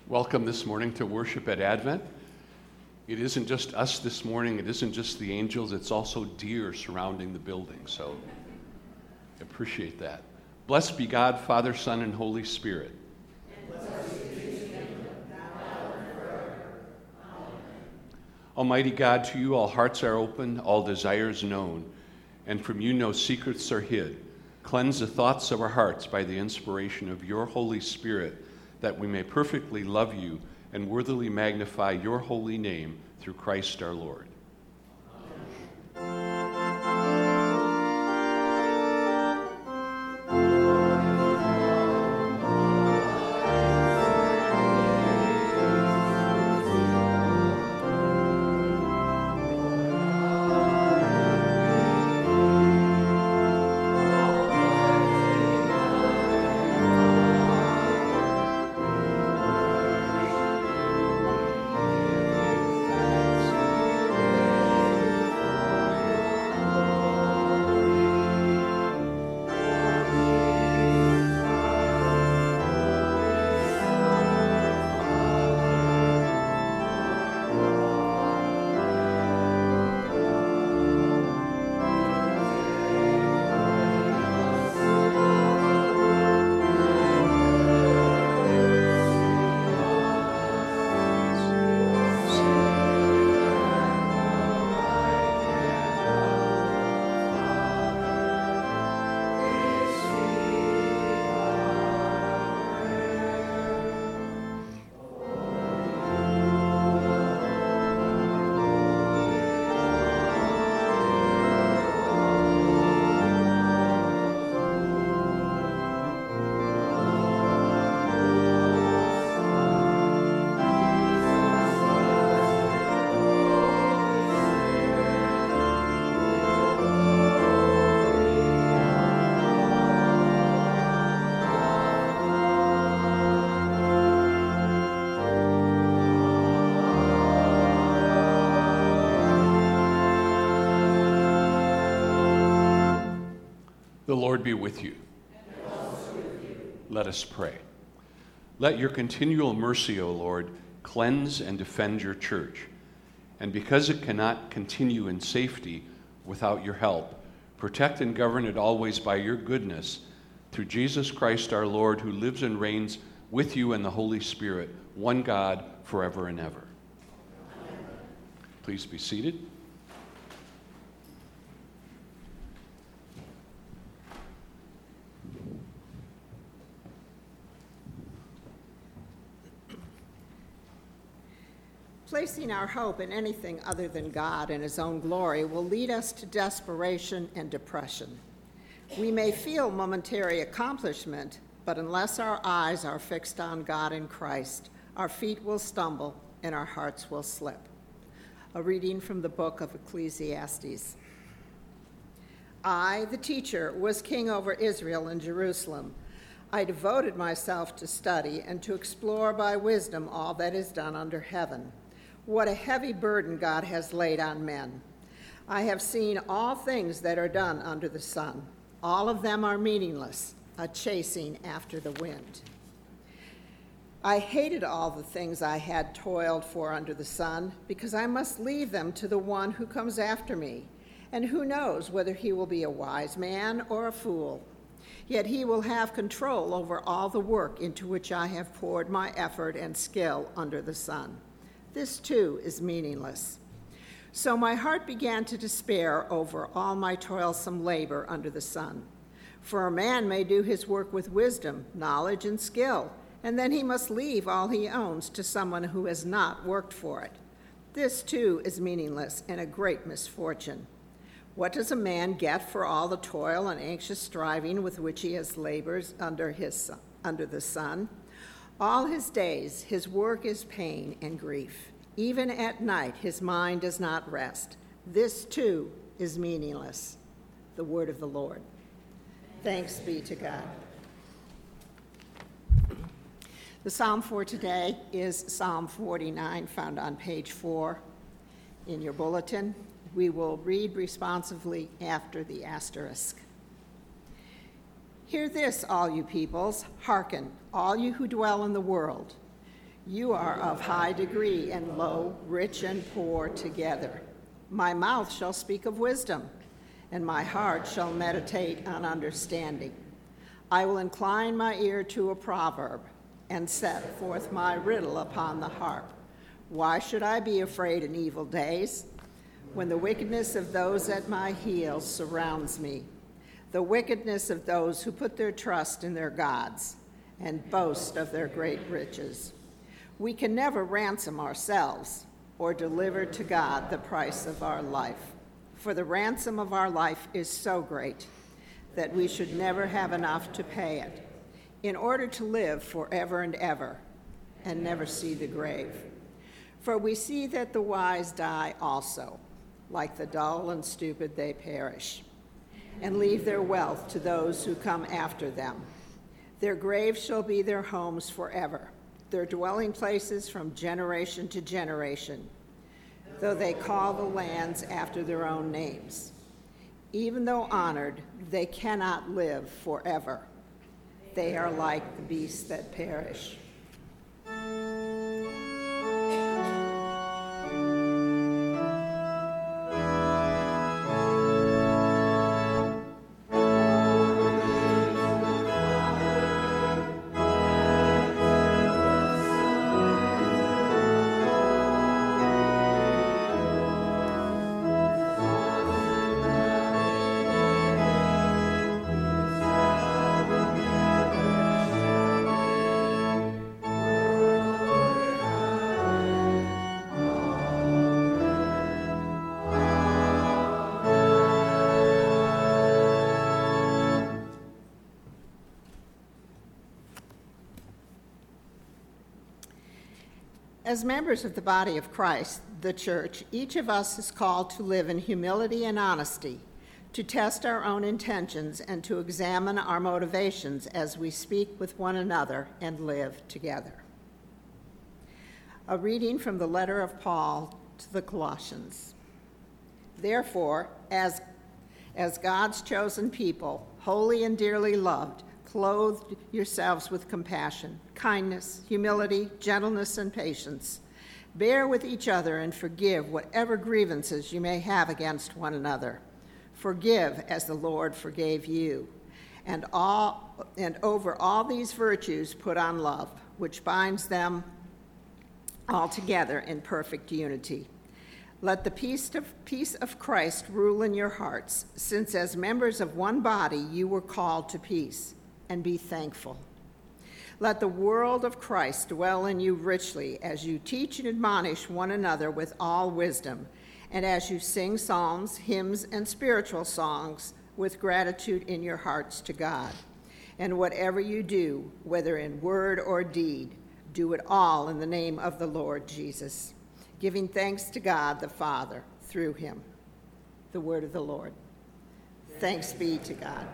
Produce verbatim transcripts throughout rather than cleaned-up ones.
Welcome this morning to worship at Advent. It isn't just us this morning, it isn't just the angels, it's also deer surrounding the building, so appreciate that. Blessed be God, Father, Son, and Holy Spirit. And blessed be his kingdom, now and forever. Amen. Almighty God, to you all hearts are open, all desires known, and from you no secrets are hid. Cleanse the thoughts of our hearts by the inspiration of your Holy Spirit, that we may perfectly love you and worthily magnify your holy name through Christ our Lord. The Lord be with you. And also with you. Let us pray. Let your continual mercy, O Lord, cleanse and defend your church. And because it cannot continue in safety without your help, protect and govern it always by your goodness, through Jesus Christ our Lord, who lives and reigns with you and the Holy Spirit, one God, forever and ever. Amen. Please be seated. Placing our hope in anything other than God and his own glory will lead us to desperation and depression. We may feel momentary accomplishment, but unless our eyes are fixed on God in Christ, our feet will stumble and our hearts will slip. A reading from the book of Ecclesiastes. I, the teacher, was king over Israel and Jerusalem. I devoted myself to study and to explore by wisdom all that is done under heaven. What a heavy burden God has laid on men. I have seen all things that are done under the sun. All of them are meaningless, a chasing after the wind. I hated all the things I had toiled for under the sun, because I must leave them to the one who comes after me. And who knows whether he will be a wise man or a fool. Yet he will have control over all the work into which I have poured my effort and skill under the sun. This too is meaningless. So my heart began to despair over all my toilsome labor under the sun. For a man may do his work with wisdom, knowledge, and skill, and then he must leave all he owns to someone who has not worked for it. This too is meaningless and a great misfortune. What does a man get for all the toil and anxious striving with which he has labors under his under the sun? All his days, his work is pain and grief. Even at night, his mind does not rest. This, too, is meaningless. The word of the Lord. Thanks be to God. The psalm for today is Psalm forty-nine, found on page four in your bulletin. We will read responsively after the asterisk. Hear this, all you peoples, hearken, all you who dwell in the world. You are of high degree and low, rich and poor together. My mouth shall speak of wisdom, and my heart shall meditate on understanding. I will incline my ear to a proverb and set forth my riddle upon the harp. Why should I be afraid in evil days, when the wickedness of those at my heels surrounds me, the wickedness of those who put their trust in their gods and boast of their great riches? We can never ransom ourselves or deliver to God the price of our life, for the ransom of our life is so great that we should never have enough to pay it, in order to live forever and ever and never see the grave. For we see that the wise die also, like the dull and stupid they perish, and leave their wealth to those who come after them. Their graves shall be their homes forever, their dwelling places from generation to generation, though they call the lands after their own names. Even though honored, they cannot live forever. They are like the beasts that perish. As members of the body of Christ, the church, each of us is called to live in humility and honesty, to test our own intentions and to examine our motivations as we speak with one another and live together. A reading from the letter of Paul to the Colossians. Therefore, as, as God's chosen people, holy and dearly loved, clothe yourselves with compassion, kindness, humility, gentleness, and patience. Bear with each other and forgive whatever grievances you may have against one another. Forgive as the Lord forgave you. And all and over all these virtues put on love, which binds them all together in perfect unity. Let the peace of, peace of Christ rule in your hearts, since as members of one body you were called to peace, and be thankful. Let the word of Christ dwell in you richly as you teach and admonish one another with all wisdom, and as you sing psalms, hymns, and spiritual songs with gratitude in your hearts to God. And whatever you do, whether in word or deed, do it all in the name of the Lord Jesus, giving thanks to God the Father through him. The word of the Lord. Thanks be to God.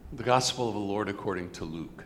The Gospel of the Lord according to Luke.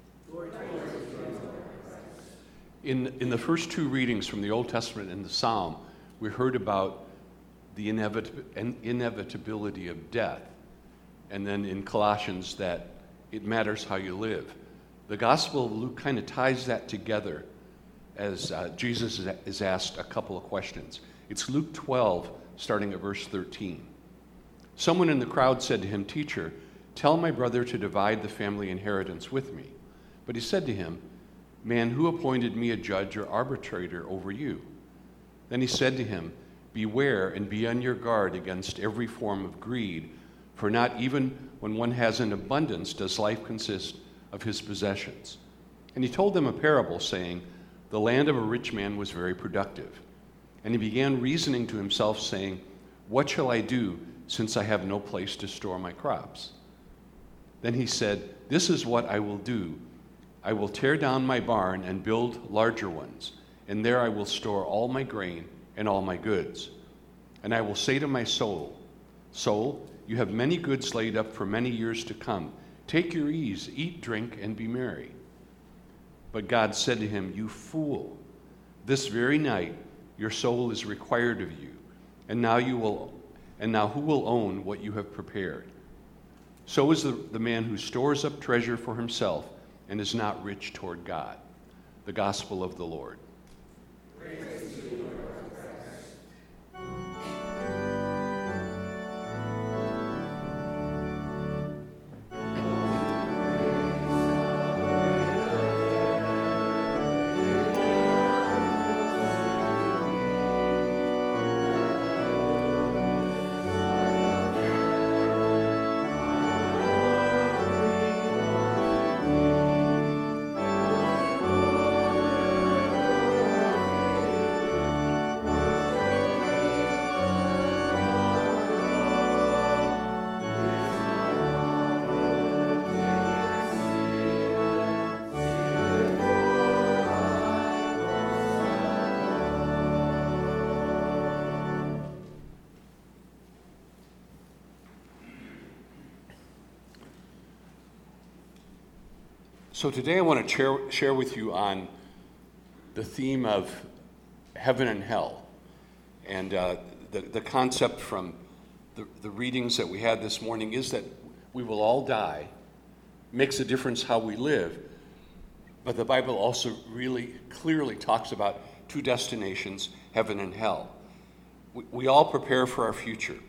In, in the first two readings from the Old Testament and the Psalm, we heard about the inevit- inevitability of death. And then in Colossians, that it matters how you live. The Gospel of Luke kind of ties that together as uh, Jesus is, is asked a couple of questions. It's Luke twelve, starting at verse thirteen. Someone in the crowd said to him, "Teacher, tell my brother to divide the family inheritance with me." But he said to him, "Man, who appointed me a judge or arbitrator over you?" Then he said to him, "Beware and be on your guard against every form of greed, for not even when one has an abundance does life consist of his possessions." And he told them a parable, saying, "The land of a rich man was very productive. And he began reasoning to himself, saying, 'What shall I do, since I have no place to store my crops?' Then he said, 'This is what I will do. I will tear down my barn and build larger ones, and there I will store all my grain and all my goods. And I will say to my soul, Soul, you have many goods laid up for many years to come. Take your ease, eat, drink, and be merry.' But God said to him, 'You fool, this very night your soul is required of you, and now you will, and now who will own what you have prepared? So is the, the man who stores up treasure for himself and is not rich toward God.'" The Gospel of the Lord. Praise to you, Lord Christ. So today I want to share, share with you on the theme of heaven and hell. And uh, the, the concept from the, the readings that we had this morning is that we will all die. Makes a difference how we live. But the Bible also really clearly talks about two destinations, heaven and hell. We, we all prepare for our future.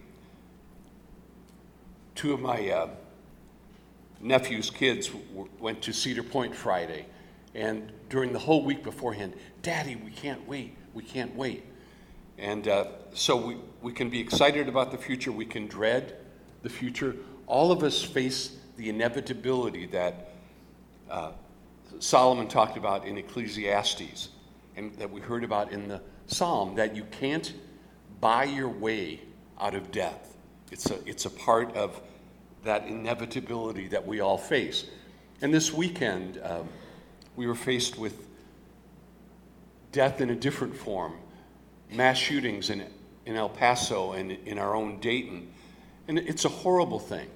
Two of my uh, nephew's kids w- went to Cedar Point Friday, and during the whole week beforehand, "Daddy, we can't wait, we can't wait." And uh, so we, we can be excited about the future, we can dread the future. All of us face the inevitability that uh, Solomon talked about in Ecclesiastes, and that we heard about in the Psalm, that you can't buy your way out of death. It's a, it's a part of that inevitability that we all face. And this weekend, um, we were faced with death in a different form, mass shootings in, in El Paso and in our own Dayton. And it's a horrible thing.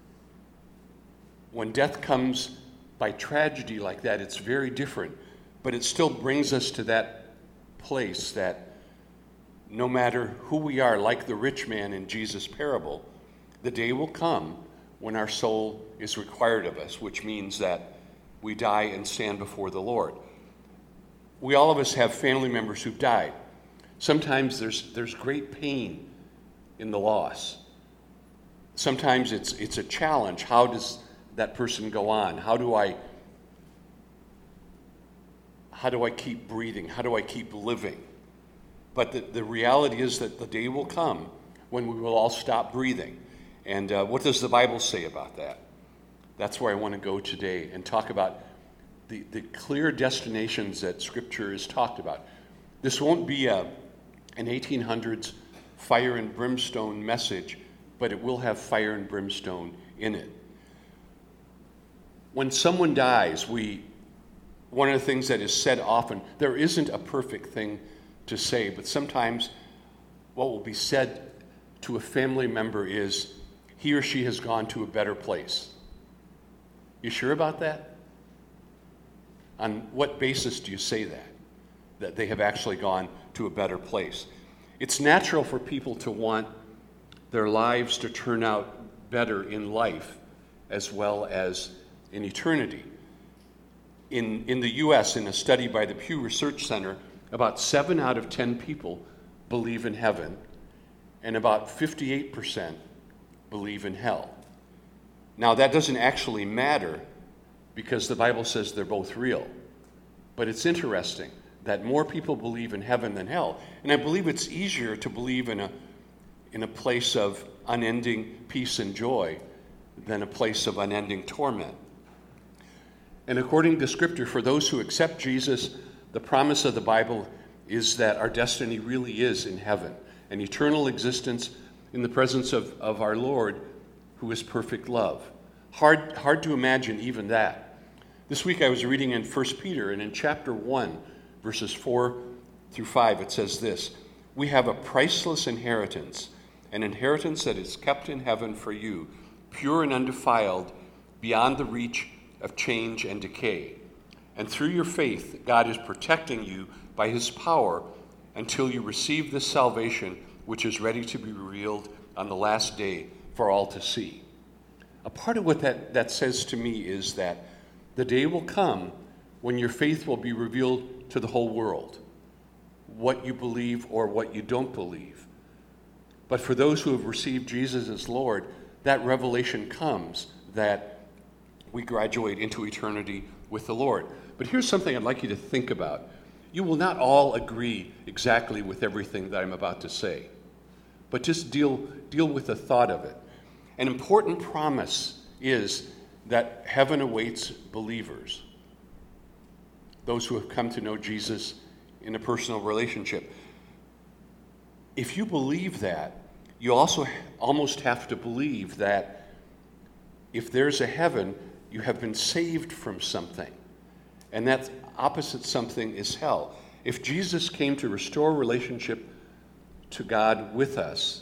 When death comes by tragedy like that, it's very different. But it still brings us to that place that no matter who we are, like the rich man in Jesus' parable, the day will come when our soul is required of us, which means that we die and stand before the Lord. We all of us have family members who've died. Sometimes there's there's great pain in the loss. Sometimes it's it's a challenge. How does that person go on? How do I how do I keep breathing? How do I keep living? But the, the reality is that the day will come when we will all stop breathing. And uh, what does the Bible say about that? That's where I want to go today and talk about the, the clear destinations that Scripture has talked about. This won't be a, an eighteen hundreds fire and brimstone message, but it will have fire and brimstone in it. When someone dies, we one of the things that is said often, there isn't a perfect thing to say, but sometimes what will be said to a family member is, he or she has gone to a better place. You sure about that? On what basis do you say that? That they have actually gone to a better place? It's natural for people to want their lives to turn out better in life as well as in eternity. In, in the U S, in a study by the Pew Research Center, about seven out of ten people believe in heaven, and about fifty-eight percent believe in hell. Now, that doesn't actually matter because the Bible says they're both real. But it's interesting that more people believe in heaven than hell. And I believe it's easier to believe in a, in a place of unending peace and joy than a place of unending torment. And according to Scripture, for those who accept Jesus, the promise of the Bible is that our destiny really is in heaven, an eternal existence in the presence of, of our Lord, who is perfect love. Hard, hard to imagine even that. This week I was reading in First Peter, and in chapter one, verses four through five, it says this: "We have a priceless inheritance, an inheritance that is kept in heaven for you, pure and undefiled, beyond the reach of change and decay. And through your faith, God is protecting you by his power until you receive this salvation, which is ready to be revealed on the last day for all to see." A part of what that, that says to me is that the day will come when your faith will be revealed to the whole world, what you believe or what you don't believe. But for those who have received Jesus as Lord, that revelation comes that we graduate into eternity with the Lord. But here's something I'd like you to think about. You will not all agree exactly with everything that I'm about to say, but just deal, deal with the thought of it. An important promise is that heaven awaits believers, those who have come to know Jesus in a personal relationship. If you believe that, you also almost have to believe that if there's a heaven, you have been saved from something. And that opposite something is hell. If Jesus came to restore relationship to God with us,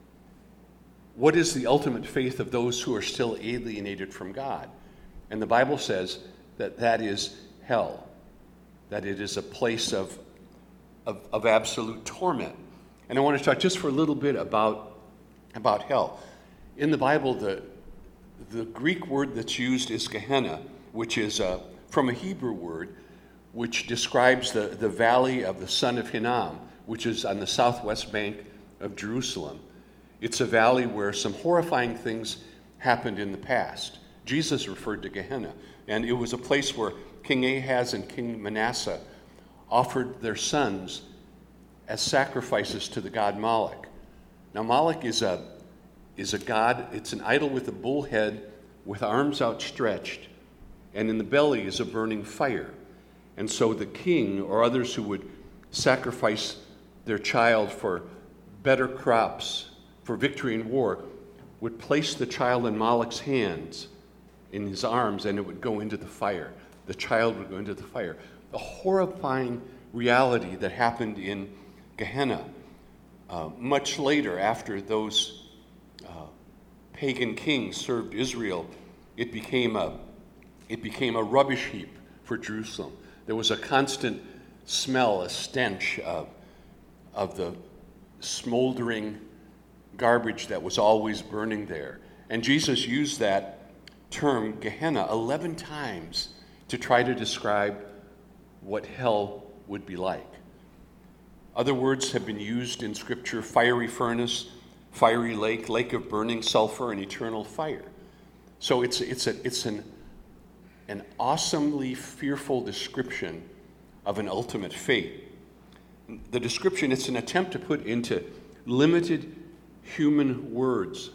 what is the ultimate faith of those who are still alienated from God? And the Bible says that that is hell, that it is a place of, of, of absolute torment. And I want to talk just for a little bit about, about hell. In the Bible, the, the Greek word that's used is Gehenna, which is a, from a Hebrew word, which describes the, the valley of the son of Hinnom, which is on the southwest bank of Jerusalem. It's a valley where some horrifying things happened in the past. Jesus referred to Gehenna, and it was a place where King Ahaz and King Manasseh offered their sons as sacrifices to the god Moloch. Now, Moloch is a, is a god, it's an idol with a bull head with arms outstretched, and in the belly is a burning fire. And so the king or others who would sacrifice their child for better crops, for victory in war, would place the child in Moloch's hands, in his arms, and it would go into the fire. The child would go into the fire. A horrifying reality that happened in Gehenna. Uh, much later, after those uh, pagan kings served Israel, it became a it became a rubbish heap for Jerusalem. There was a constant smell, a stench of, of the smoldering garbage that was always burning there. And Jesus used that term, Gehenna, eleven times to try to describe what hell would be like. Other words have been used in Scripture: fiery furnace, fiery lake, lake of burning sulfur, and eternal fire. So it's, it's, a, it's an, an awesomely fearful description of an ultimate fate. The description, it's an attempt to put into limited human words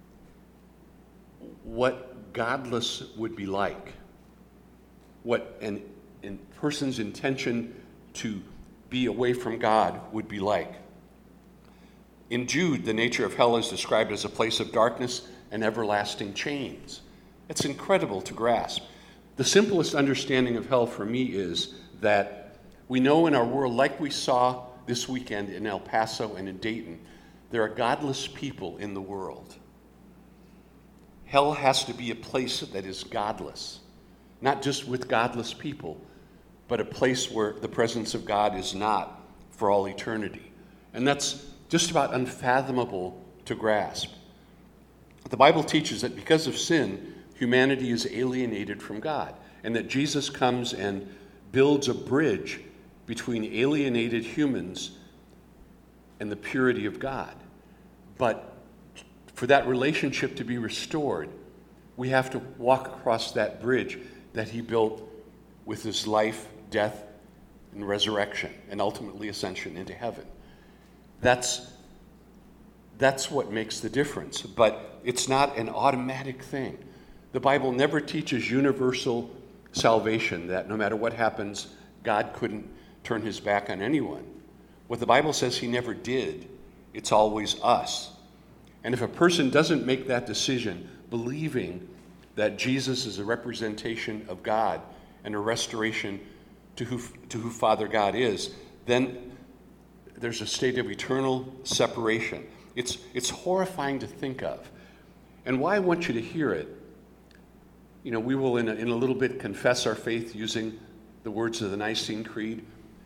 what godless would be like, what an, a person's intention to be away from God would be like. In Jude, the nature of hell is described as a place of darkness and everlasting chains. It's incredible to grasp. The simplest understanding of hell for me is that we know in our world, like we saw this weekend in El Paso and in Dayton, there are godless people in the world. hell has to be a place that is godless, not just with godless people, but a place where the presence of God is not for all eternity. And that's just about unfathomable to grasp. The Bible teaches that because of sin, humanity is alienated from God, and that Jesus comes and builds a bridge between alienated humans and the purity of God. But for that relationship to be restored, we have to walk across that bridge that he built with his life, death, and resurrection, and ultimately ascension into heaven. That's, that's what makes the difference. But it's not an automatic thing. The Bible never teaches universal salvation, that no matter what happens, God couldn't turn his back on anyone. What the Bible says he never did, it's always us. And if a person doesn't make that decision, believing that Jesus is a representation of God and a restoration to who, to who Father God is, then there's a state of eternal separation. It's, it's horrifying to think of. And why I want you to hear it, you know, we will in a, in a little bit confess our faith using the words of the Nicene Creed.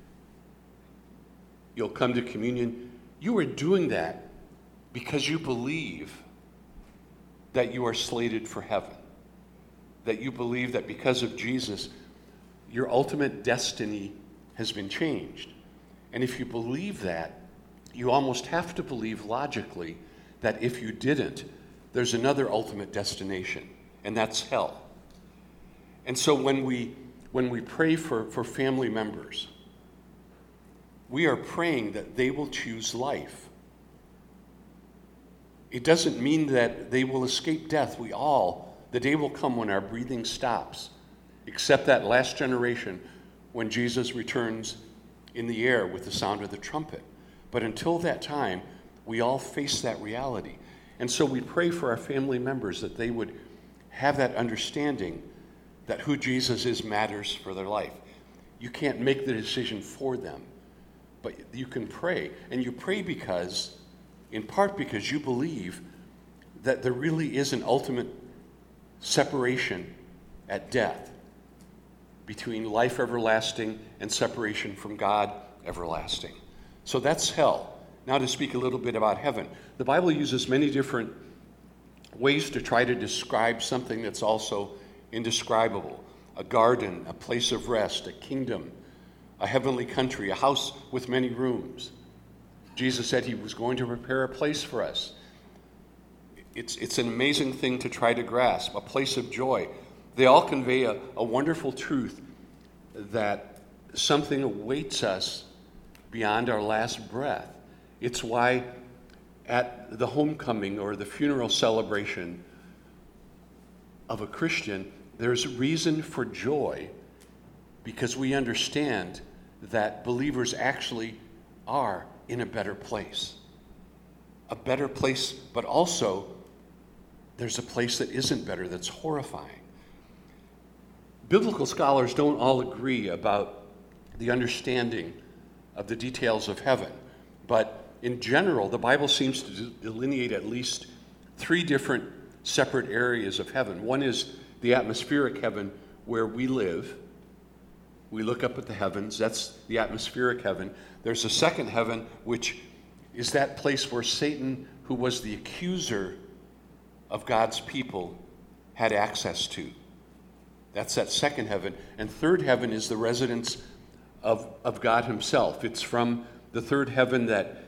You'll come to communion. You are doing that because you believe that you are slated for heaven, that you believe that because of Jesus, your ultimate destiny has been changed. And if you believe that, you almost have to believe logically that if you didn't, there's another ultimate destination, and that's hell. And so when we when we pray for, for family members, we are praying that they will choose life. It doesn't mean that they will escape death. We all, the day will come when our breathing stops, except that last generation when Jesus returns in the air with the sound of the trumpet. But until that time, we all face that reality. And so we pray for our family members that they would have that understanding that who Jesus is matters for their life. You can't make the decision for them, but you can pray. And you pray because, in part because you believe that there really is an ultimate separation at death between life everlasting and separation from God everlasting. So that's hell. Now to speak a little bit about heaven. The Bible uses many different ways to try to describe something that's also indescribable. A garden, a place of rest, a kingdom, a heavenly country, a house with many rooms. Jesus said he was going to prepare a place for us. It's, it's an amazing thing to try to grasp, a place of joy. They all convey a, a wonderful truth that something awaits us beyond our last breath. It's why at the homecoming or the funeral celebration of a Christian, there's reason for joy because we understand that believers actually are in a better place. A better place, but also there's a place that isn't better, that's horrifying. Biblical scholars don't all agree about the understanding of the details of heaven, but in general, the Bible seems to delineate at least three different separate areas of heaven. One is the atmospheric heaven where we live. We look up at the heavens. That's the atmospheric heaven. There's a second heaven, which is that place where Satan, who was the accuser of God's people, had access to. That's that second heaven. And third heaven is the residence of, of God himself. It's from the third heaven that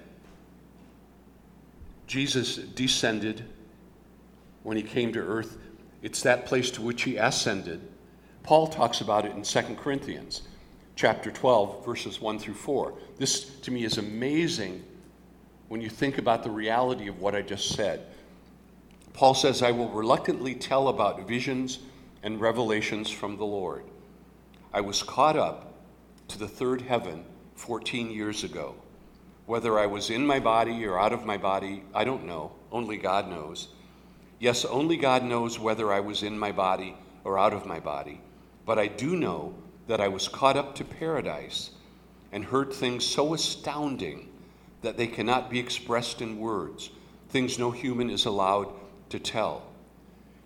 Jesus descended when he came to earth. It's that place to which he ascended. Paul talks about it in Second Corinthians chapter twelve, verses one through four. This, to me, is amazing when you think about the reality of what I just said. Paul says, I will reluctantly tell about visions and revelations from the Lord. I was caught up to the third heaven fourteen years ago. Whether I was in my body or out of my body, I don't know. Only God knows. Yes, only God knows whether I was in my body or out of my body. But I do know that I was caught up to paradise and heard things so astounding that they cannot be expressed in words, things no human is allowed to tell.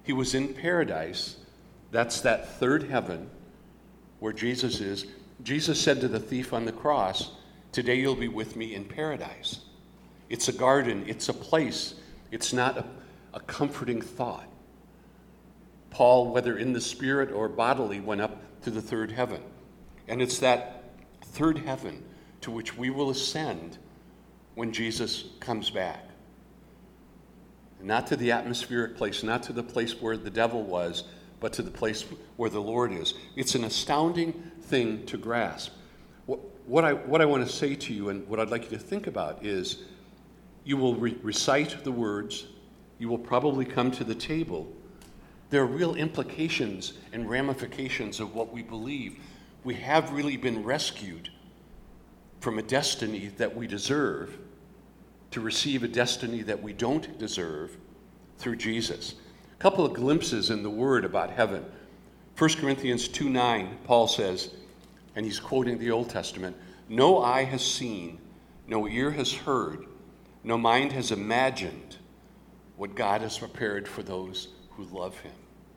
He was in paradise. That's that third heaven where Jesus is. Jesus said to the thief on the cross, "Today you'll be with me in paradise." It's a garden. It's a place. It's not a, a comforting thought. Paul, whether in the spirit or bodily, went up to the third heaven. And it's that third heaven to which we will ascend when Jesus comes back. Not to the atmospheric place, not to the place where the devil was, but to the place where the Lord is. It's an astounding thing to grasp. What, what I, what I want to say to you, and what I'd like you to think about, is you will re- recite the words, you will probably come to the table. There are real implications and ramifications of what we believe. We have really been rescued from a destiny that we deserve to receive a destiny that we don't deserve through Jesus. A couple of glimpses in the Word about heaven. First Corinthians two nine, Paul says, and he's quoting the Old Testament, "No eye has seen, no ear has heard, no mind has imagined what God has prepared for those who love him."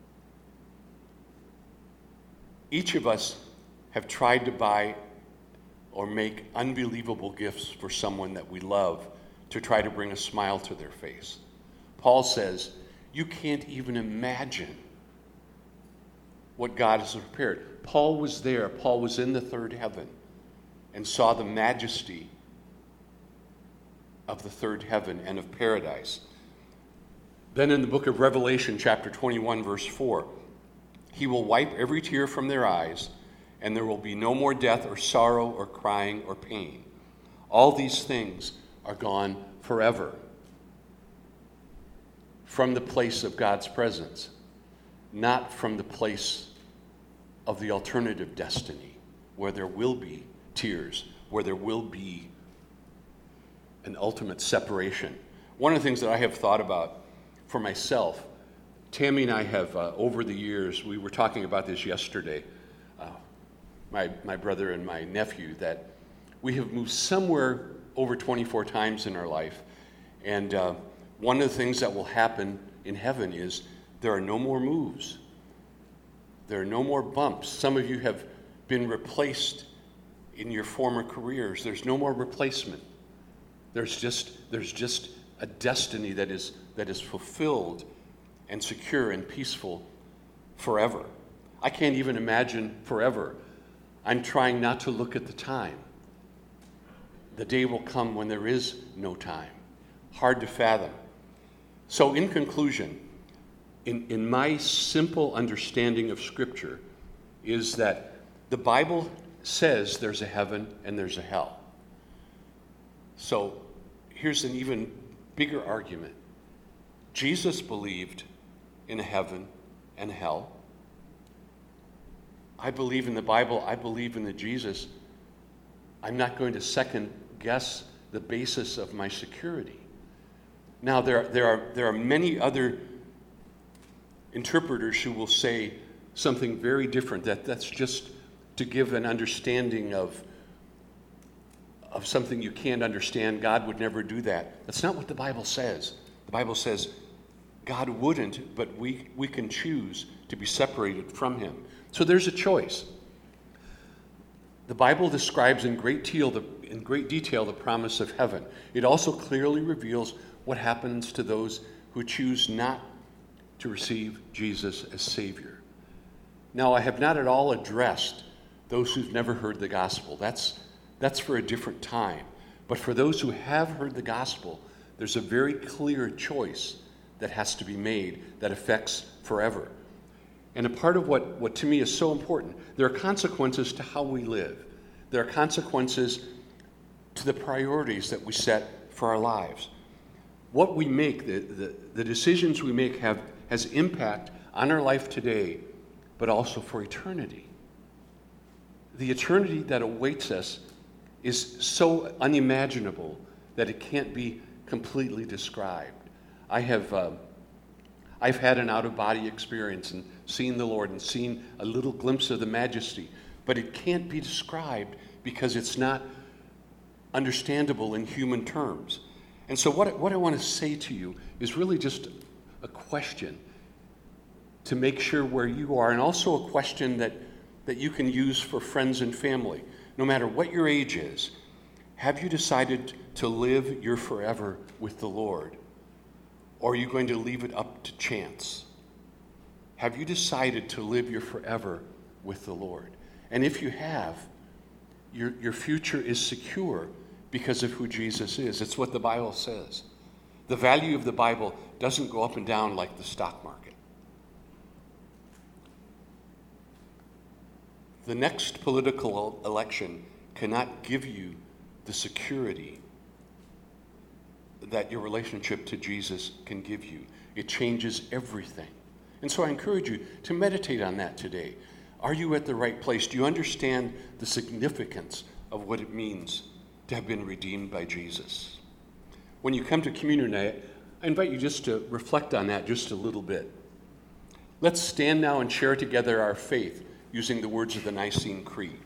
Each of us have tried to buy or make unbelievable gifts for someone that we love to try to bring a smile to their face. Paul says, you can't even imagine what God has prepared. Paul was there. Paul was in the third heaven and saw the majesty of the third heaven and of paradise. Then in the book of Revelation, chapter twenty-one, verse four, he will wipe every tear from their eyes, and there will be no more death or sorrow or crying or pain. All these things are gone forever from the place of God's presence, not from the place of the alternative destiny where there will be tears, where there will be an ultimate separation. One of the things that I have thought about for myself, Tammy and I have, uh, over the years, we were talking about this yesterday, uh, my, my brother and my nephew, that we have moved somewhere over twenty-four times in our life. And uh, one of the things that will happen in heaven is there are no more moves. There are no more bumps. Some of you have been replaced in your former careers. There's no more replacement. There's just, there's just a destiny that is, that is fulfilled and secure and peaceful forever. I can't even imagine forever. I'm trying not to look at the time. The day will come when there is no time. Hard to fathom. So in conclusion, in, in my simple understanding of Scripture is that the Bible says there's a heaven and there's a hell. So here's an even bigger argument. Jesus believed in a heaven and hell. I believe in the Bible. I believe in the Jesus. I'm not going to second guess the basis of my security. Now, there, there, are, there are many other interpreters who will say something very different, that that's just to give an understanding of, of something you can't understand. God would never do that. That's not what the Bible says. The Bible says God wouldn't, but we, we can choose to be separated from him. So there's a choice. The Bible describes in great detail the, in great detail the promise of heaven. It also clearly reveals what happens to those who choose not to receive Jesus as Savior. Now, I have not at all addressed those who've never heard the gospel. That's, that's for a different time. But for those who have heard the gospel, there's a very clear choice that has to be made that affects forever. And a part of what, what to me is so important, there are consequences to how we live. There are consequences to the priorities that we set for our lives. What we make, the, the, the decisions we make have has impact on our life today, but also for eternity. The eternity that awaits us is so unimaginable that it can't be completely described. I have uh, I've had an out-of-body experience and seen the Lord and seen a little glimpse of the majesty, but it can't be described because it's not understandable in human terms. And so what, what I want to say to you is really just a question. to make sure where you are, and also a question that, that you can use for friends and family. No matter what your age is, have you decided to live your forever with the Lord? Or are you going to leave it up to chance? Have you decided to live your forever with the Lord? And if you have, your, your future is secure because of who Jesus is. It's what the Bible says. The value of the Bible doesn't go up and down like the stock market. The next political election cannot give you the security that your relationship to Jesus can give you. It changes everything. And so I encourage you to meditate on that today. Are you at the right place? Do you understand the significance of what it means to have been redeemed by Jesus? When you come to communion night, I invite you just to reflect on that just a little bit. Let's stand now and share together our faith using the words of the Nicene Creed.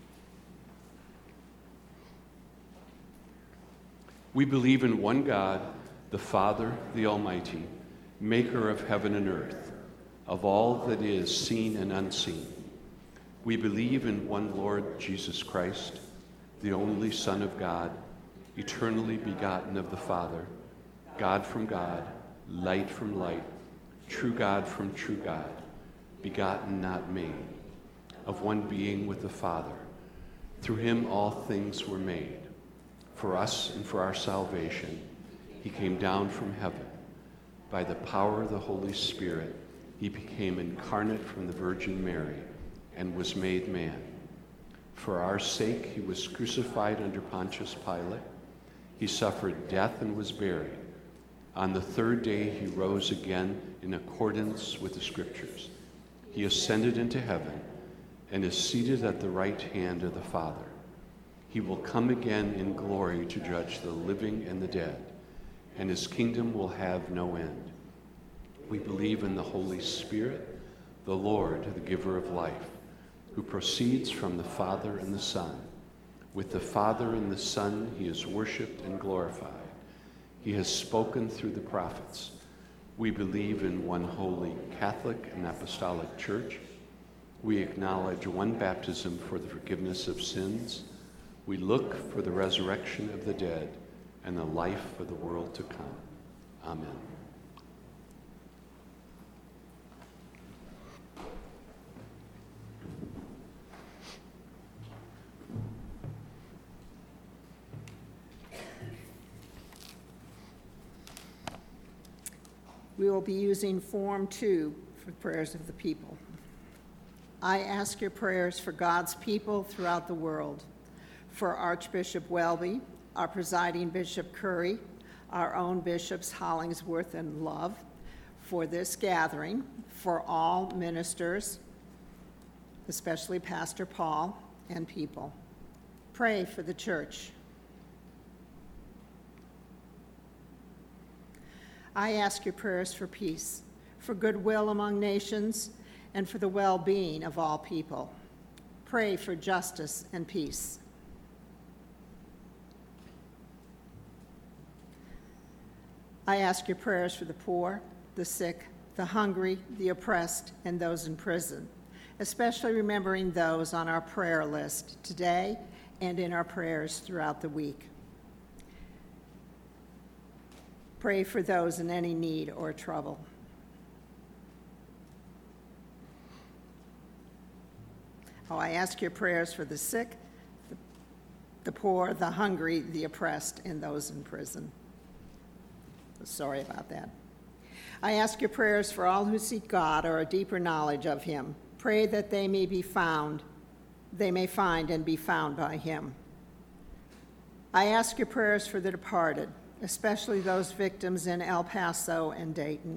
We believe in one God, the Father, the Almighty, maker of heaven and earth, of all that is seen and unseen. We believe in one Lord Jesus Christ, the only Son of God, eternally begotten of the Father, God from God, light from light, true God from true God, begotten, not made, of one being with the Father. Through him all things were made. For us and for our salvation, he came down from heaven. By the power of the Holy Spirit, he became incarnate from the Virgin Mary and was made man. For our sake, he was crucified under Pontius Pilate. He suffered death and was buried. On the third day, he rose again in accordance with the Scriptures. He ascended into heaven and is seated at the right hand of the Father. He will come again in glory to judge the living and the dead, and his kingdom will have no end. We believe in the Holy Spirit, the Lord, the giver of life, who proceeds from the Father and the Son. With the Father and the Son, he is worshiped and glorified. He has spoken through the prophets. We believe in one holy Catholic and Apostolic Church. We acknowledge one baptism for the forgiveness of sins. We look for the resurrection of the dead and the life of the world to come. Amen. We will be using Form two for prayers of the people. I ask your prayers for God's people throughout the world, for Archbishop Welby, our presiding Bishop Curry, our own Bishops Hollingsworth and Love, for this gathering, for all ministers, especially Pastor Paul and people. Pray for the church. I ask your prayers for peace, for goodwill among nations, and for the well-being of all people. Pray for justice and peace. I ask your prayers for the poor, the sick, the hungry, the oppressed, and those in prison, especially remembering those on our prayer list today and in our prayers throughout the week. Pray for those in any need or trouble. Oh, I ask your prayers for the sick, the, the poor, the hungry, the oppressed, and those in prison. Sorry about that. I ask your prayers for all who seek God or a deeper knowledge of him. Pray that they may be found, they may find and be found by him. I ask your prayers for the departed, especially those victims in El Paso and Dayton.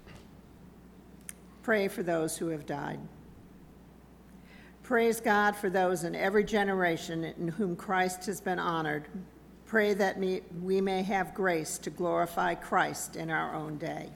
Pray for those who have died. Praise God for those in every generation in whom Christ has been honored. Pray that we may have grace to glorify Christ in our own day.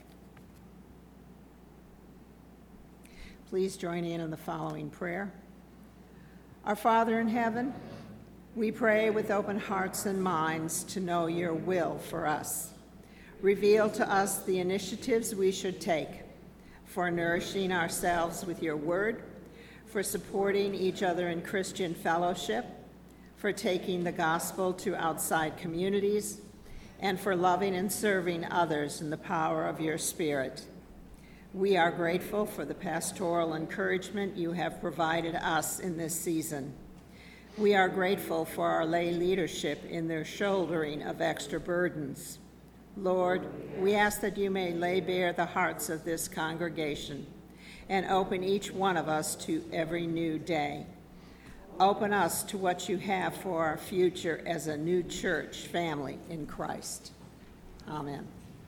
Please join in in the following prayer. Our Father in heaven, we pray with open hearts and minds to know your will for us. Reveal to us the initiatives we should take. for nourishing ourselves with your word, for supporting each other in Christian fellowship, for taking the gospel to outside communities, and for loving and serving others in the power of your Spirit. We are grateful for the pastoral encouragement you have provided us in this season. We are grateful for our lay leadership in their shouldering of extra burdens. Lord, we ask that you may lay bare the hearts of this congregation and open each one of us to every new day. Open us to what you have for our future as a new church family in Christ. Amen.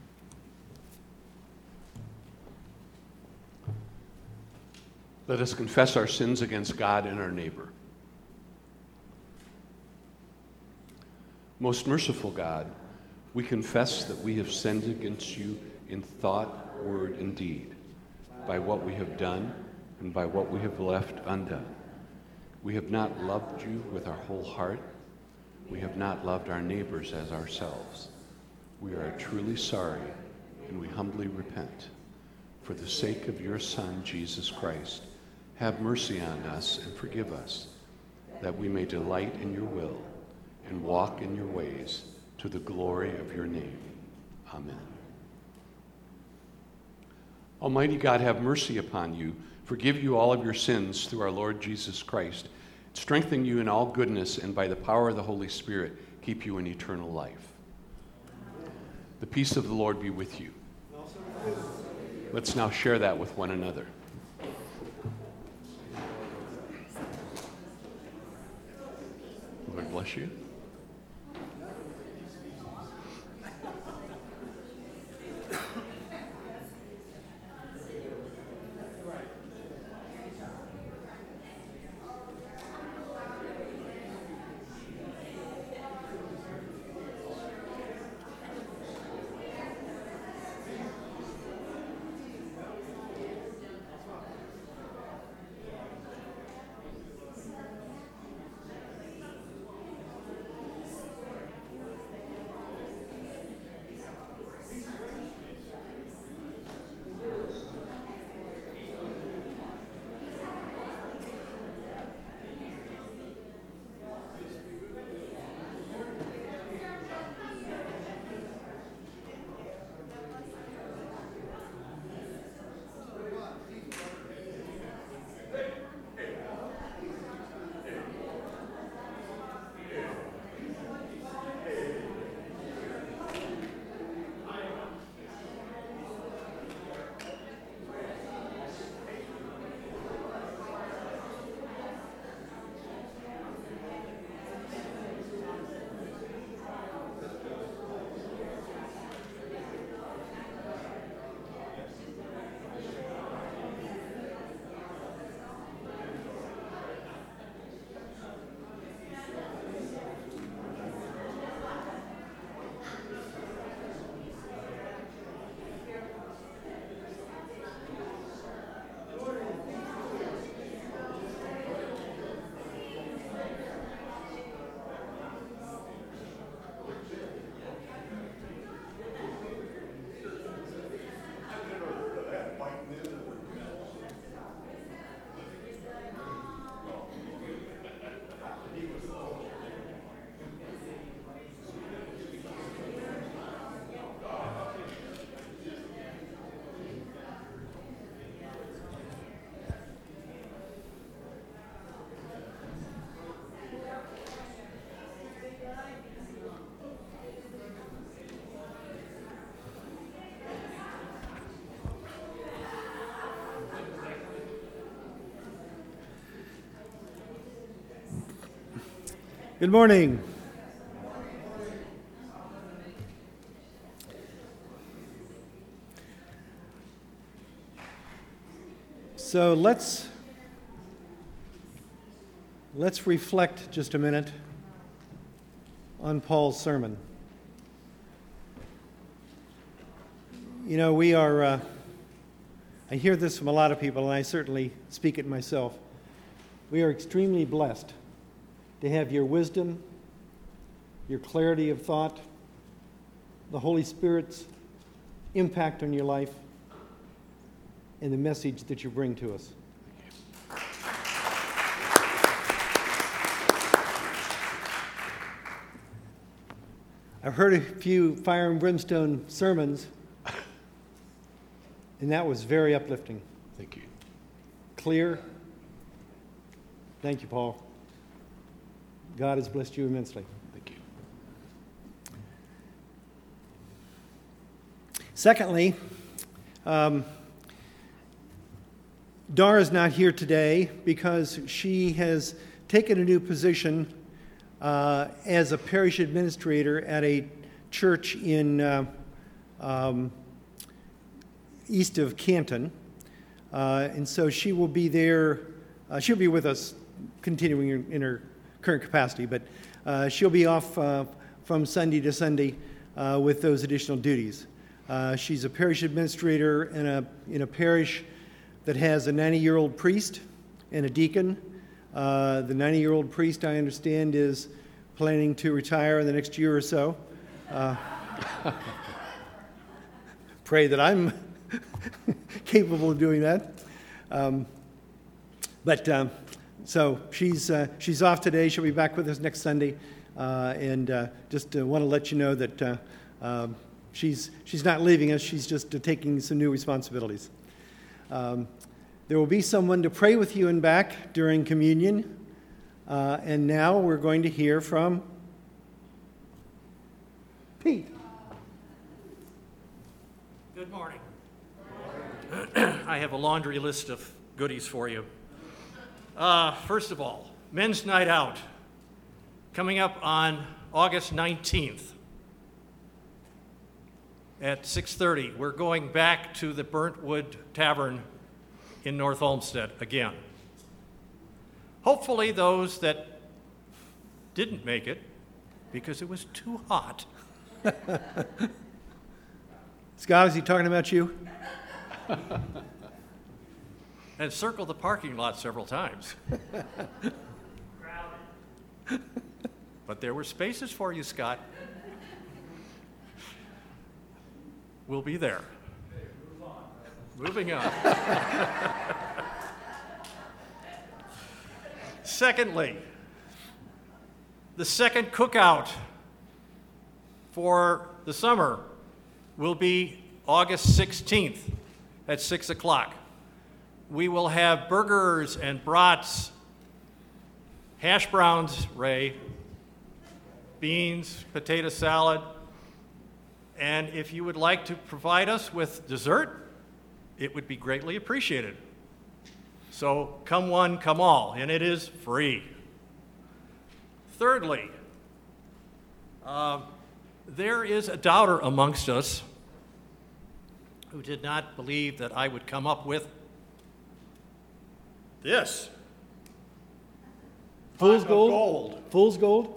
Let us confess our sins against God and our neighbor. Most merciful God, we confess that we have sinned against you in thought, word, and deed, by what we have done and by what we have left undone. We have not loved you with our whole heart. We have not loved our neighbors as ourselves. We are truly sorry, and we humbly repent. For the sake of your Son, Jesus Christ, have mercy on us and forgive us, that we may delight in your will and walk in your ways to the glory of your name. Amen. Almighty God, have mercy upon you, forgive you all of your sins through our Lord Jesus Christ, strengthen you in all goodness, and by the power of the Holy Spirit, keep you in eternal life. The peace of the Lord be with you. Let's now share that with one another. Lord bless you. Good morning. So let's let's reflect just a minute on Paul's sermon. You know, we are, uh, I hear this from a lot of people, and I certainly speak it myself. We are extremely blessed to have your wisdom, your clarity of thought, the Holy Spirit's impact on your life, and the message that you bring to us. I've heard a few fire and brimstone sermons, and that was very uplifting. Thank you. Clear. Thank you, Paul. God has blessed you immensely. Thank you. Secondly, um, Dara's not here today because she has taken a new position uh, as a parish administrator at a church in uh, um, east of Canton. Uh, and so she will be there. Uh, she'll be with us continuing in, in her current capacity, but uh, she'll be off uh, from Sunday to Sunday uh, with those additional duties. Uh, she's a parish administrator in a, in a parish that has a ninety-year-old priest and a deacon. Uh, the ninety-year-old priest, I understand, is planning to retire in the next year or so. Uh, pray that I'm capable of doing that. Um, but um, so she's uh, she's off today. She'll be back with us next Sunday, uh, and uh, just uh, want to let you know that uh, um, she's she's not leaving us. She's just uh, taking some new responsibilities. Um, there will be someone to pray with you in back during communion, uh, and now we're going to hear from Pete. Good morning. I have a laundry list of goodies for you. Uh, first of all, Men's Night Out, coming up on August nineteenth at six thirty. We're going back to the Burntwood Tavern in North Olmsted again. Hopefully those that didn't make it, because it was too hot. Scott, is he talking about you? And circled the parking lot several times. But there were spaces for you, Scott. We'll be there. Moving on. Secondly, the second cookout for the summer will be August sixteenth at six o'clock. We will have burgers and brats, hash browns, Ray, beans, potato salad, and if you would like to provide us with dessert, it would be greatly appreciated. So come one, come all, and it is free. Thirdly, uh, there is a doubter amongst us who did not believe that I would come up with this. Fool's Pot of gold? gold. Fool's gold?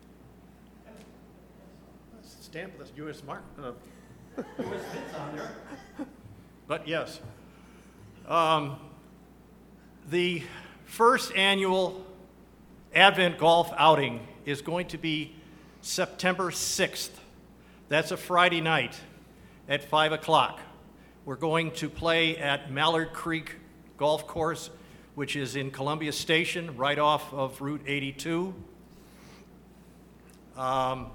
Stamp with the U S mark. Uh, U S bits on there. But yes. Um, the first annual Advent golf outing is going to be September sixth. That's a Friday night at five o'clock. We're going to play at Mallard Creek Golf Course, which is in Columbia Station, right off of Route eighty-two. Um,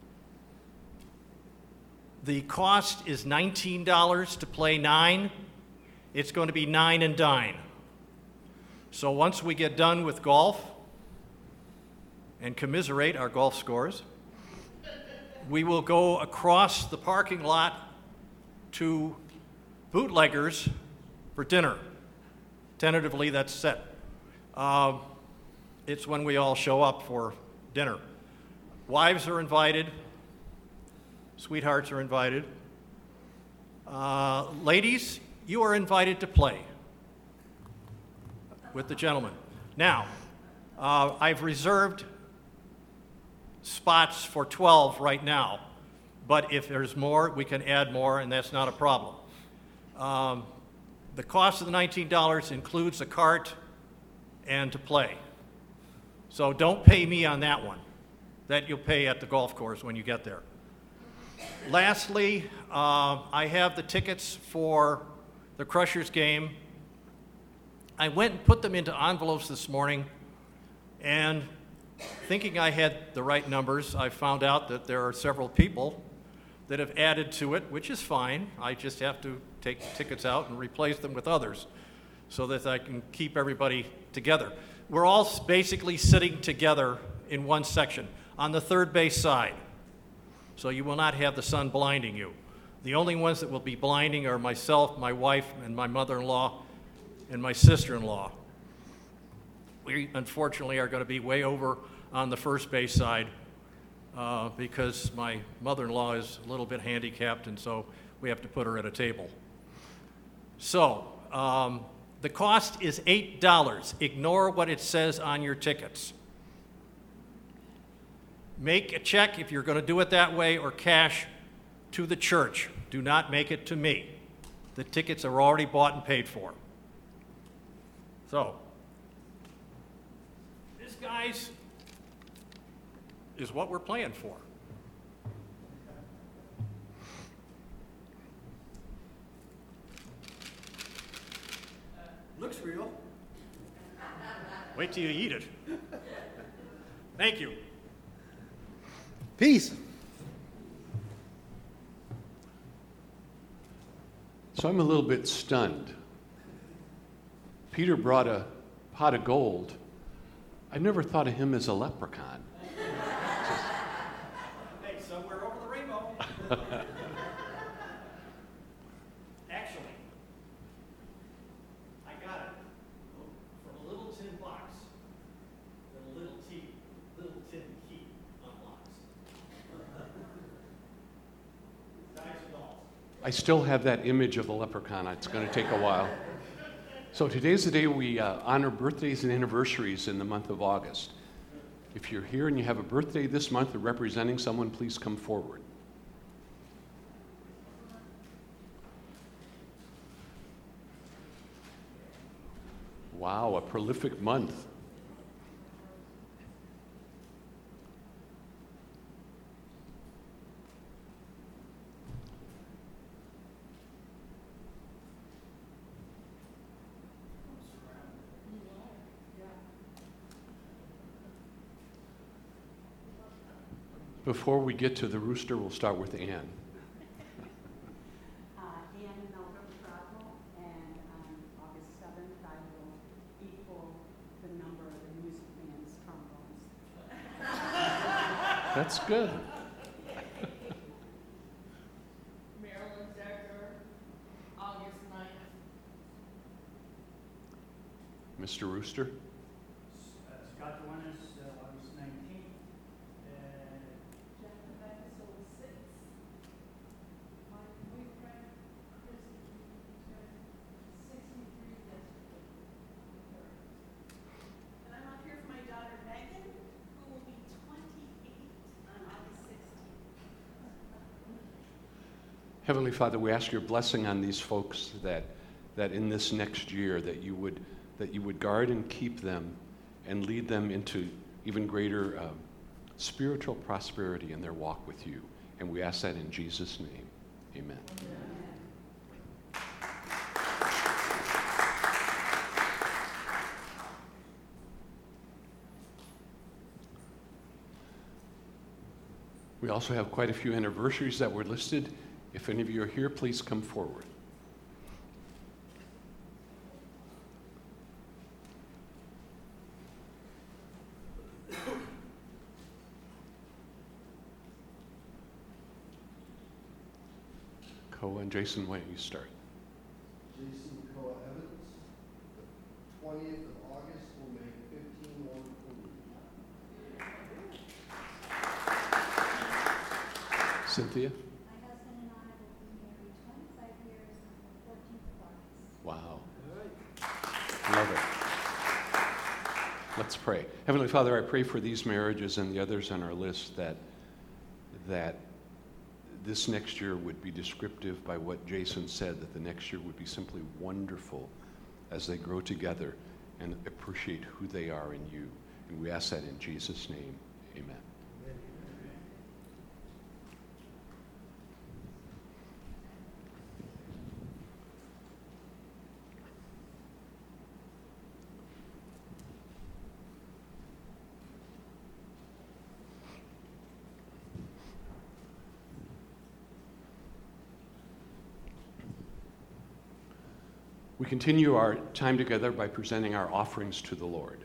the cost is nineteen dollars to play nine. It's going to be nine and dine. So once we get done with golf and commiserate our golf scores, we will go across the parking lot to Bootleggers for dinner. Tentatively, that's set. Uh, it's when we all show up for dinner. Wives are invited. Sweethearts are invited. Uh, ladies, you are invited to play with the gentlemen. Now, uh, I've reserved spots for twelve right now, but if there's more, we can add more, and that's not a problem. Um, the cost of the nineteen dollars includes a cart and to play. So don't pay me on that one. That you'll pay at the golf course when you get there. Lastly, uh, I have the tickets for the Crushers game. I went and put them into envelopes this morning, and thinking I had the right numbers, I found out that there are several people that have added to it, which is fine. I just have to take tickets out and replace them with others so that I can keep everybody together. We're all basically sitting together in one section on the third base side, so you will not have the sun blinding you. The only ones that will be blinding are myself, my wife, and my mother-in-law, and my sister-in-law. We unfortunately are going to be way over on the first base side uh, because my mother-in-law is a little bit handicapped, and so we have to put her at a table. So um, the cost is eight dollars. Ignore what it says on your tickets. Make a check if you're going to do it that way, or cash to the church. Do not make it to me. The tickets are already bought and paid for. So, this, guys, is what we're playing for. Looks real. Wait till you eat it. Thank you. Peace. So I'm a little bit stunned. Peter brought a pot of gold. I never thought of him as a leprechaun. Hey, somewhere over the rainbow. Actually, I got it from a little tin box that a little tea, little tin key unlocks. Guys and dolls. I still have that image of the leprechaun. It's going to take a while. So today's the day we uh, honor birthdays and anniversaries in the month of August. If you're here and you have a birthday this month or representing someone, please come forward. Wow, a prolific month. Before we get to the rooster, we'll start with Ann. Uh, Ann Melvin Travel, and on August seventh, I will equal the number of the music man's trombones. That's good. Marilyn Decker, August ninth. Mister Rooster? Uh, Scott Duenas, uh, August nineteenth. Uh, Jeff Rebecca Soul six. My boyfriend, Chris, turned sixty-three yesterday. And I'm up here for my daughter Megan, who will be twenty-eight on August sixteenth. Heavenly Father, we ask your blessing on these folks that, that in this next year that you would that you would guard and keep them and lead them into even greater um, spiritual prosperity in their walk with you. And we ask that in Jesus' name. Amen. We also have quite a few anniversaries that were listed. If any of you are here, please come forward. Koa and Jason, why don't you start? Jason Koa Evans, the twentieth of August will make fifteen more cool. Cynthia? My husband and I will be married twenty-five years on the fourteenth of August. Wow. Love it. Let's pray. Heavenly Father, I pray for these marriages and the others on our list that that this next year would be descriptive by what Jason said, that the next year would be simply wonderful as they grow together and appreciate who they are in you. And we ask that in Jesus' name. Amen. We continue our time together by presenting our offerings to the Lord.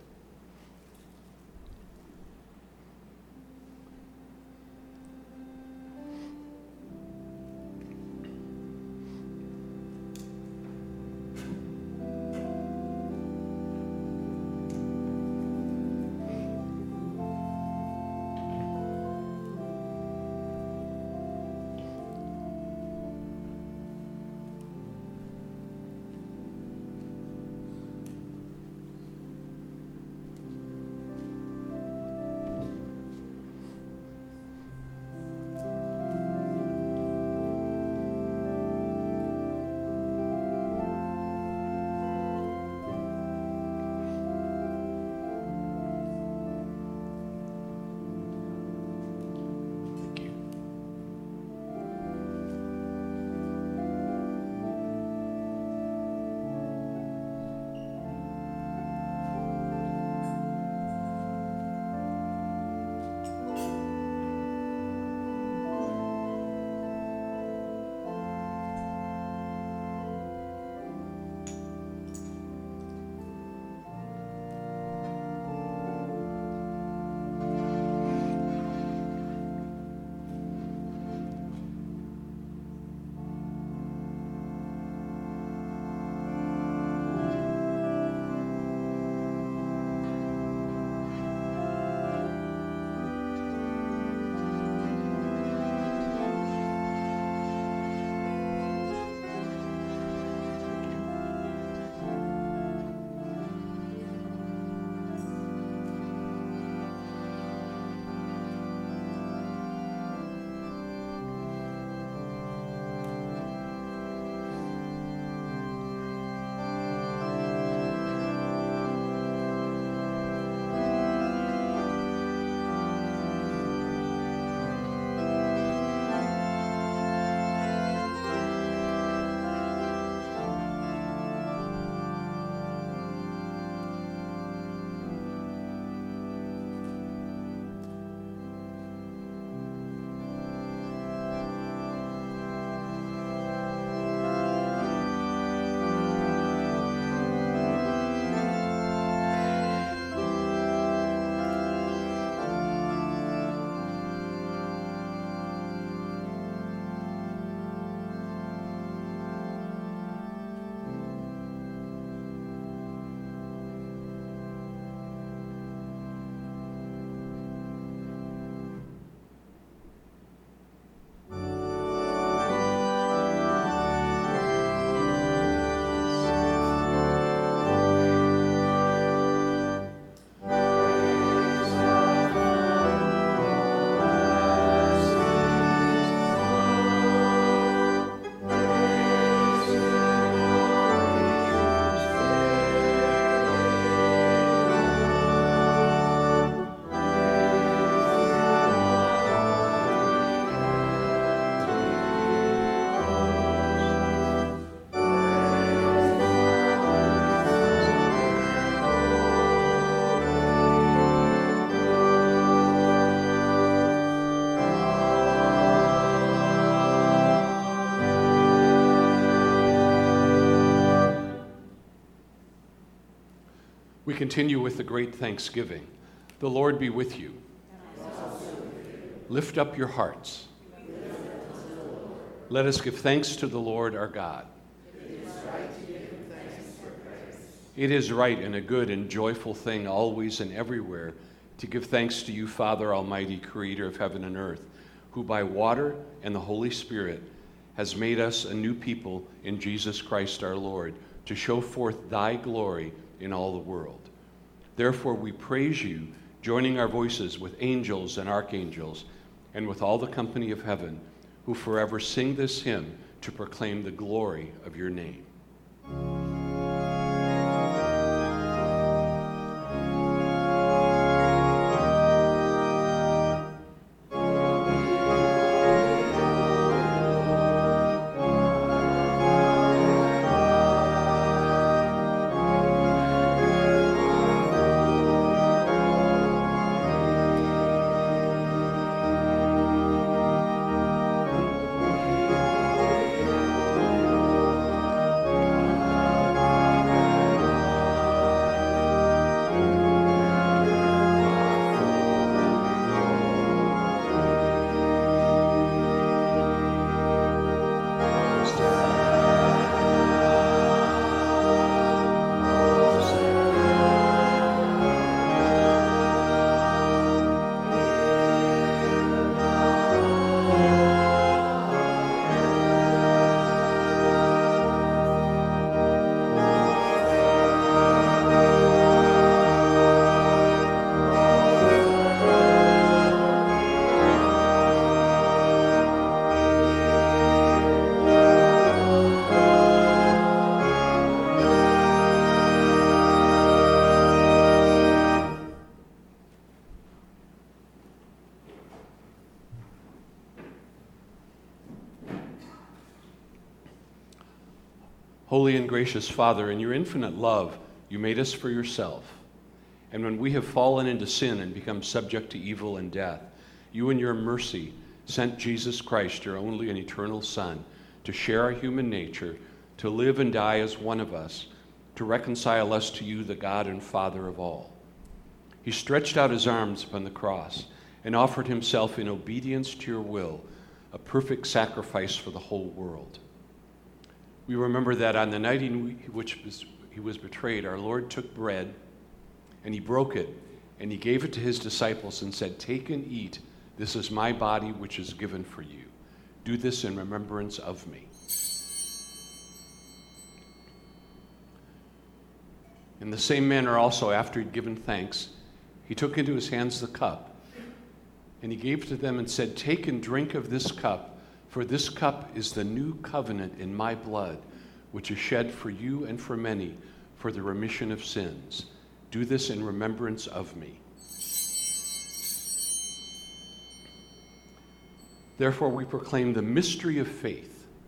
We continue with the great thanksgiving. The Lord be with you. Lift up your hearts. Let us give thanks to the Lord our God. It is right and a good and joyful thing always and everywhere to give thanks to you, Father Almighty, creator of heaven and earth, who by water and the Holy Spirit has made us a new people in Jesus Christ our Lord, to show forth thy glory in all the world. Therefore we praise you, joining our voices with angels and archangels, and with all the company of heaven, who forever sing this hymn to proclaim the glory of your name. Holy and gracious Father, in your infinite love, you made us for yourself. And when we have fallen into sin and become subject to evil and death, you in your mercy sent Jesus Christ, your only and eternal Son, to share our human nature, to live and die as one of us, to reconcile us to you, the God and Father of all. He stretched out his arms upon the cross and offered himself in obedience to your will, a perfect sacrifice for the whole world. We remember that on the night in which he was betrayed, our Lord took bread and he broke it and he gave it to his disciples and said, "Take and eat. This is my body which is given for you. Do this in remembrance of me." In the same manner also, after he'd given thanks, he took into his hands the cup, and he gave to them and said, "Take and drink of this cup, for this cup is the new covenant in my blood, which is shed for you and for many for the remission of sins. Do this in remembrance of me." Therefore, we proclaim the mystery of faith.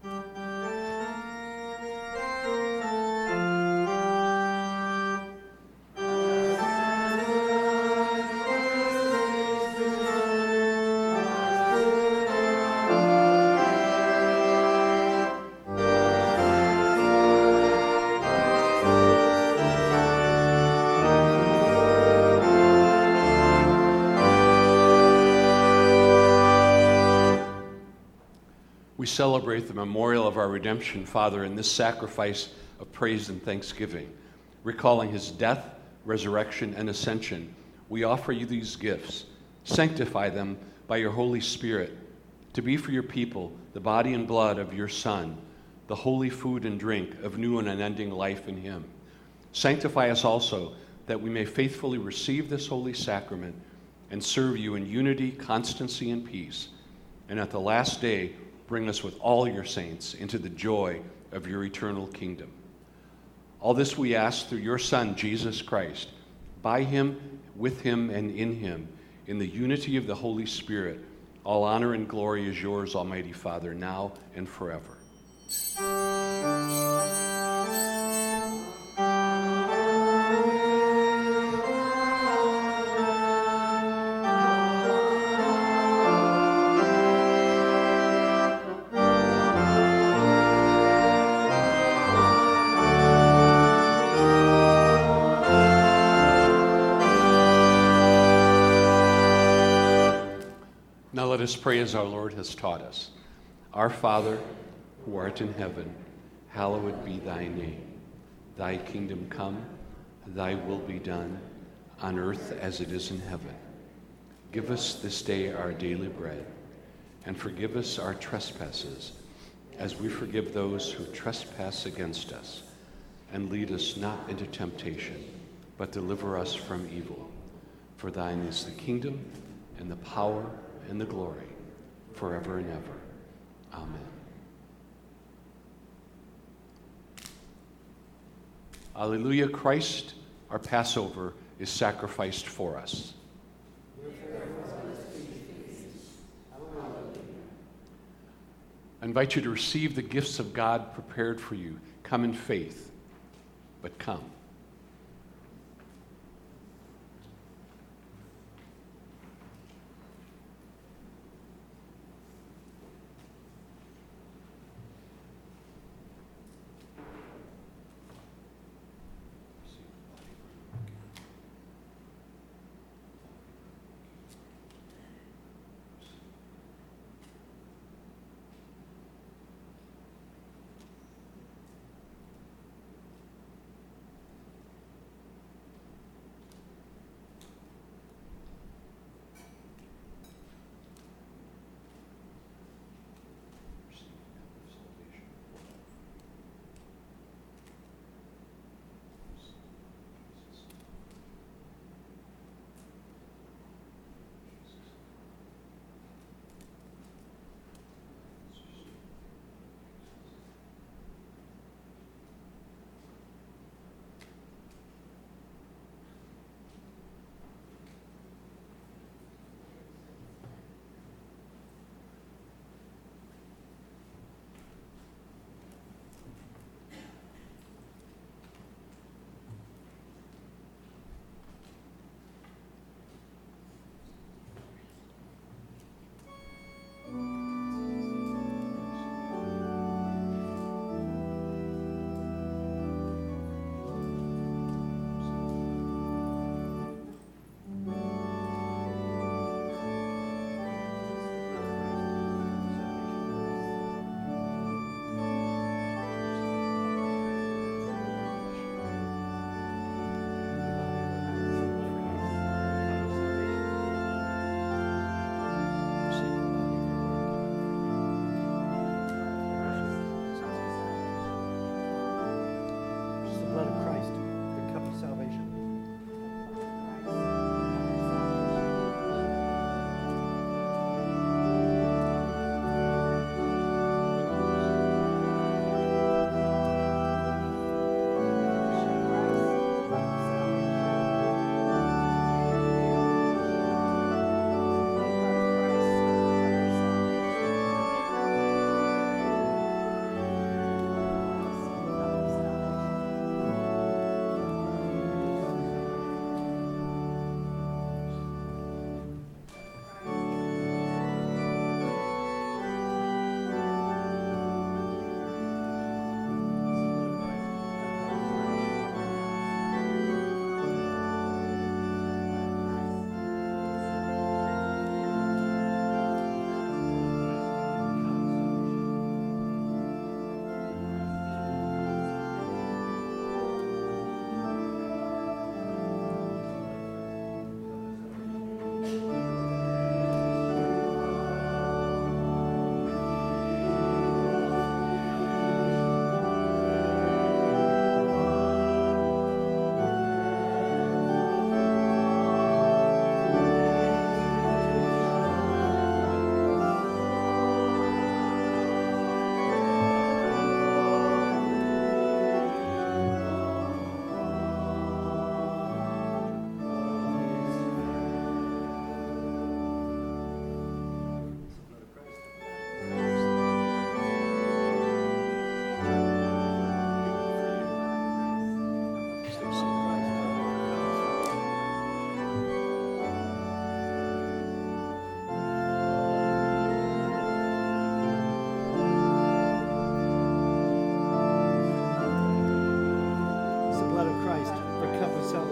We celebrate the memorial of our redemption, Father, in this sacrifice of praise and thanksgiving. Recalling his death, resurrection, and ascension, we offer you these gifts. Sanctify them by your Holy Spirit, to be for your people the body and blood of your Son, the holy food and drink of new and unending life in him. Sanctify us also, that we may faithfully receive this holy sacrament and serve you in unity, constancy, and peace. And at the last day, bring us with all your saints into the joy of your eternal kingdom. All this we ask through your Son, Jesus Christ, by him, with him, and in him, in the unity of the Holy Spirit. All honor and glory is yours, Almighty Father, now and forever. Now let us pray as our Lord has taught us. Our Father, who art in heaven, hallowed be thy name. Thy kingdom come, thy will be done, on earth as it is in heaven. Give us this day our daily bread, and forgive us our trespasses, as we forgive those who trespass against us. And lead us not into temptation, but deliver us from evil. For thine is the kingdom, and the power, and the glory, forever and ever. Amen. Alleluia, Christ, our Passover, is sacrificed for us. I invite you to receive the gifts of God prepared for you. Come in faith, but come.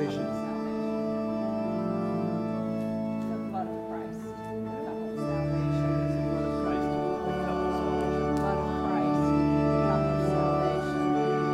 salvation. The blood of Christ, the cup of salvation. Blood of Christ, the cup of salvation. The blood of Christ, the cup of salvation.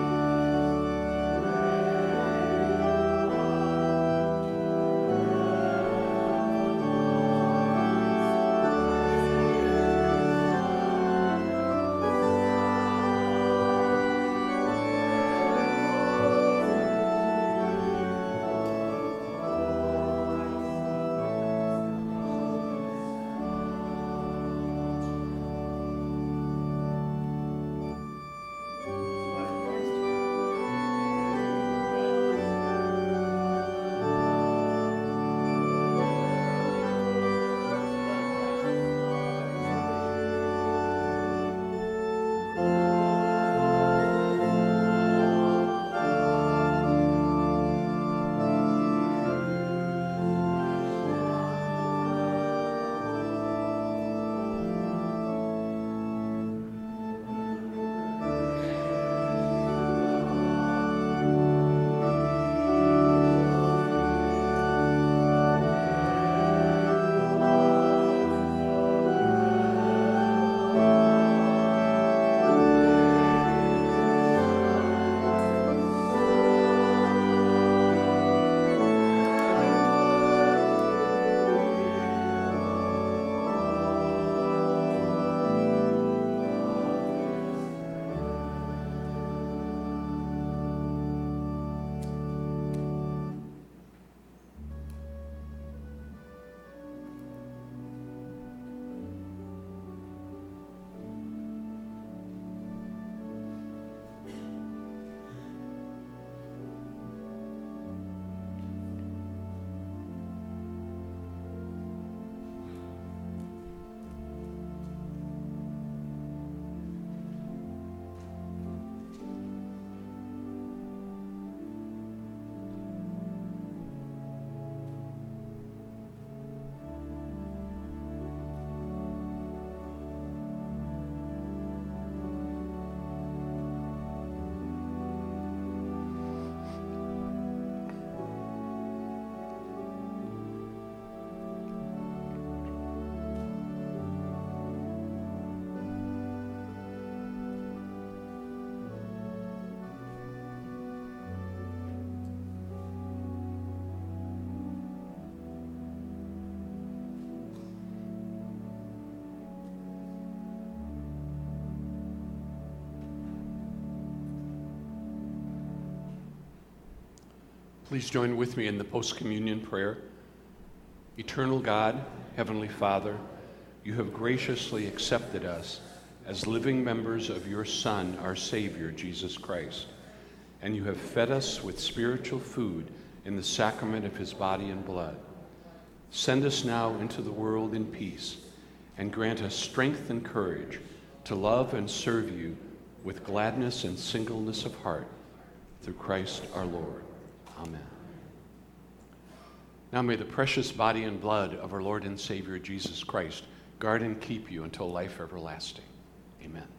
Please join with me in the post-communion prayer. Eternal God, Heavenly Father, you have graciously accepted us as living members of your Son, our Savior, Jesus Christ, and you have fed us with spiritual food in the sacrament of his body and blood. Send us now into the world in peace, and grant us strength and courage to love and serve you with gladness and singleness of heart, through Christ our Lord. Amen. Now may the precious body and blood of our Lord and Savior Jesus Christ guard and keep you until life everlasting. Amen.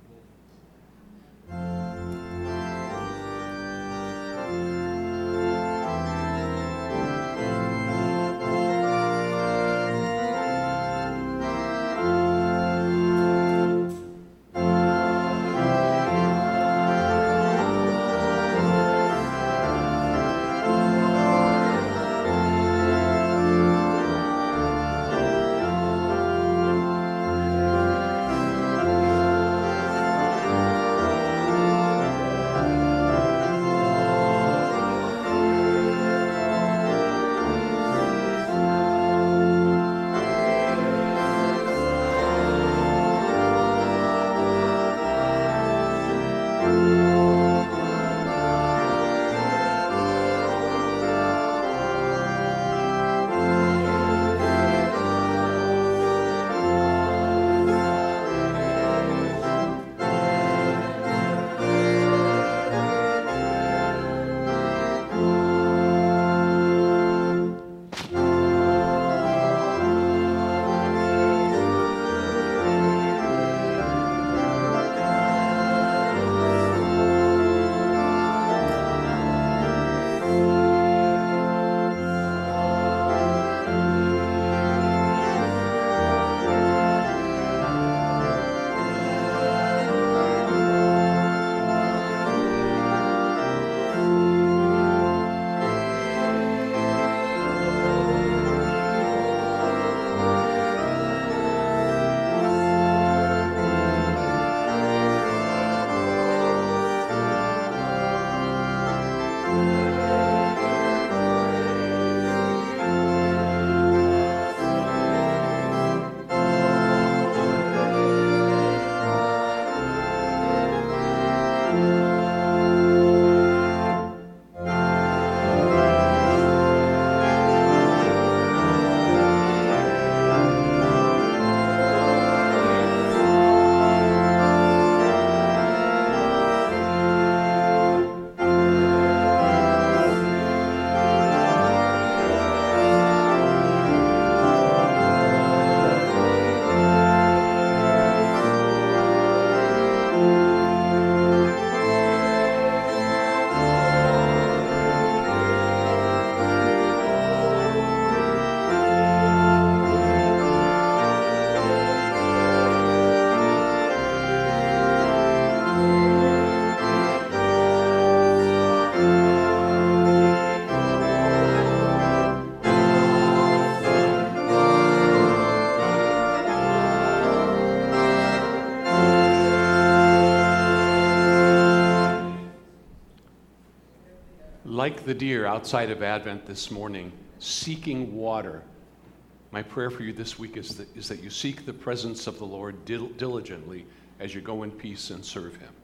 like the deer outside of Advent this morning, seeking water, my prayer for you this week is that, is that you seek the presence of the Lord dil- diligently as you go in peace and serve him.